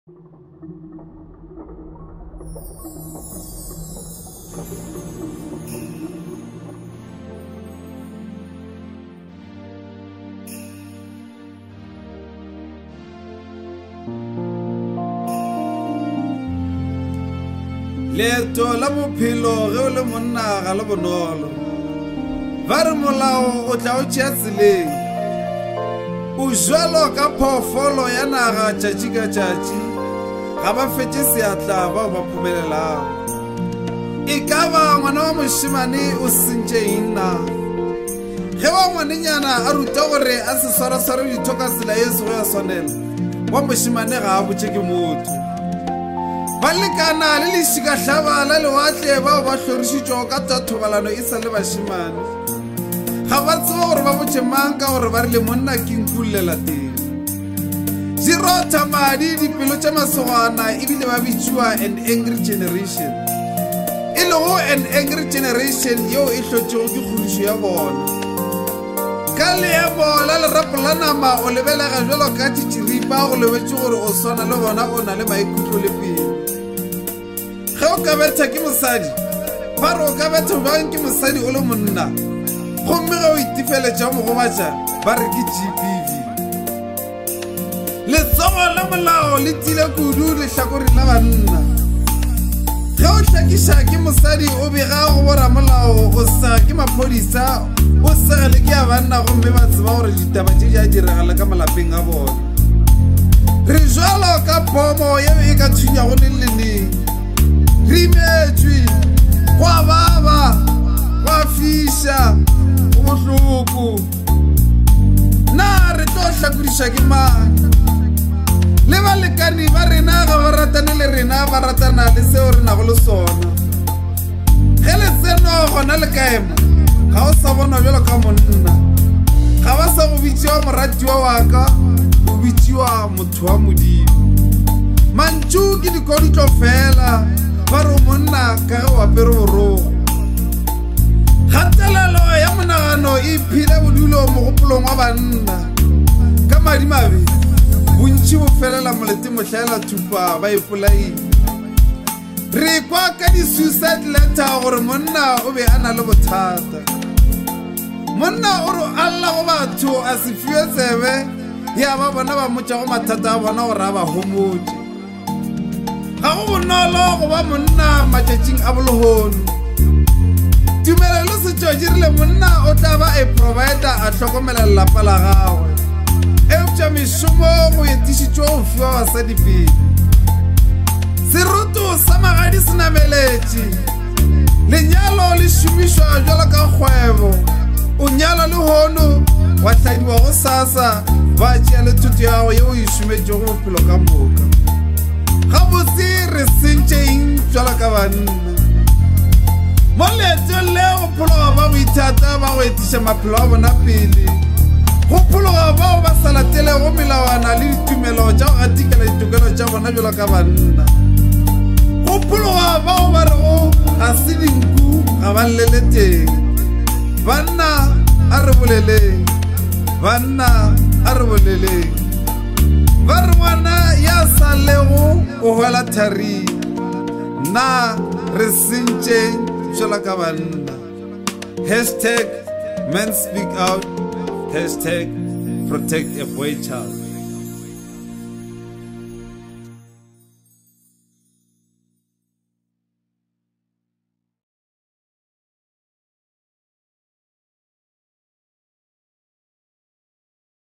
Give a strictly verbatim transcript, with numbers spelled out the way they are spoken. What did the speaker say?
Leto la bophelo ge o le monna ga le bonolo ba re molao o tla o tšea tseleng o jwalo ka phoofolo ya naga tšatši ka tšatši ga ba fetše seatla bao ba phomelelang e ka ba ngwana wa mošemane o sentše inna ge wa ngwanenyana a ruta gore a se swarasware ditho ka tsela ye sego ya swanela wa mošemane ga a botše ke motho ba lekana le lešikahlaba la lewatle bao ba hlorišitšo ka tša thobalano e sa le bašemane ga ba tseba gore ba botše mang ka gore ba rile monna ke nkulela teng di rotha madi dipelo tša masogana ebile ba bitšiwa an angry generation e lego an angry generation yeo e hlotšego ke kgodišo ya bona ka leemo la lerapo la nama o lebelega jalo ka tšitširipa go lebetše gore o swana le bona o na le maikutlo le pele ge o ka betha ke mosadi ba re o ka betha bang ke mosadi o le monna gomme ge o itefeletša mogobatša ba re ke G B V letsogo la molao le tile kudu lehlakoreng la banna ge o hlakiša ke mosadi o bega go boramolao o sa ke maphodisa o segele ke ya banna gomme ba tseba gore ditaba tše ja diragala ka malapeng a bona re jalo ka pomo yeo e ka thunyago neng le neng re imetšwe gwa baba gwa fiša go bohloko na re tlo hlakodiša ke mang le balekani ba rena ga ba ratane le rena ba ratana le seo re nago le sona ge le seno gona le kaema ga o sa bona bjalo ka monna ga ba sa go bitšiwa moratiwa wa ka o bitšiwa motho wa modimo mantšu ke dikoditlo fela ba re monna ka ge o apere borogo kgatelelo ya monagano e phile bodulo mogopolong wa banna ka madimabe bontši bo felela molete mohlaela thupa ba ipolaile re kwa ka di-suicide letter gore monna o be a na le bothata monna o re alla go batho a se fiwe tsebe ya ba bona ba motša go mathata a bona gore a ba homotse ga go bonolo go ba monna matšatšing a bologono tumelelo setšo dirile monna o tla ba a provider a hlokomela lelapa la gagwe eupša mešomo go etišitšwe go fiwa basadi pele seruto sa magadi se nameletše lenyalo le šomišwa jalo ka kgwebo o nyala le hono wa hladiwa go sasa ba tšea le thuto yago yeo e šometšego bophelo ka moka gabotse re sentšeng jalo ka banna mo leetong le gophologa ba go ithata ba go etiša maphelo a bona pele gophologa bao ba sa latelego melawana le ditumelo tša go gatikela ditokelo tša bona jalo ka banna gophologa bao ba rego ga se dinku ga ba llele teng banna a re boleleng banna a re boleleng ba re ngwana ya sa lego o hwela thari na re sentšeng jalo ka banna hashtag men speak out hashtag protect a boy child.